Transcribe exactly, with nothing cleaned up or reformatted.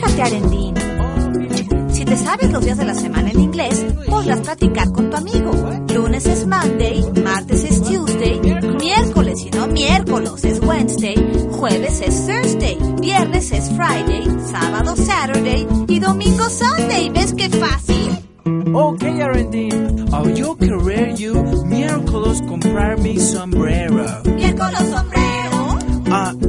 Fíjate, Arendín. Si te sabes los días de la semana en inglés, podrás practicar con tu amigo. Lunes es Monday, martes es Tuesday, miércoles y no miércoles es Wednesday, jueves es Thursday, viernes es Friday, sábado Saturday y domingo Sunday. ¿Ves qué fácil? Okay, Arendín. Oh, yo querer you miércoles comprar mi sombrero. ¿Miércoles sombrero? Ah,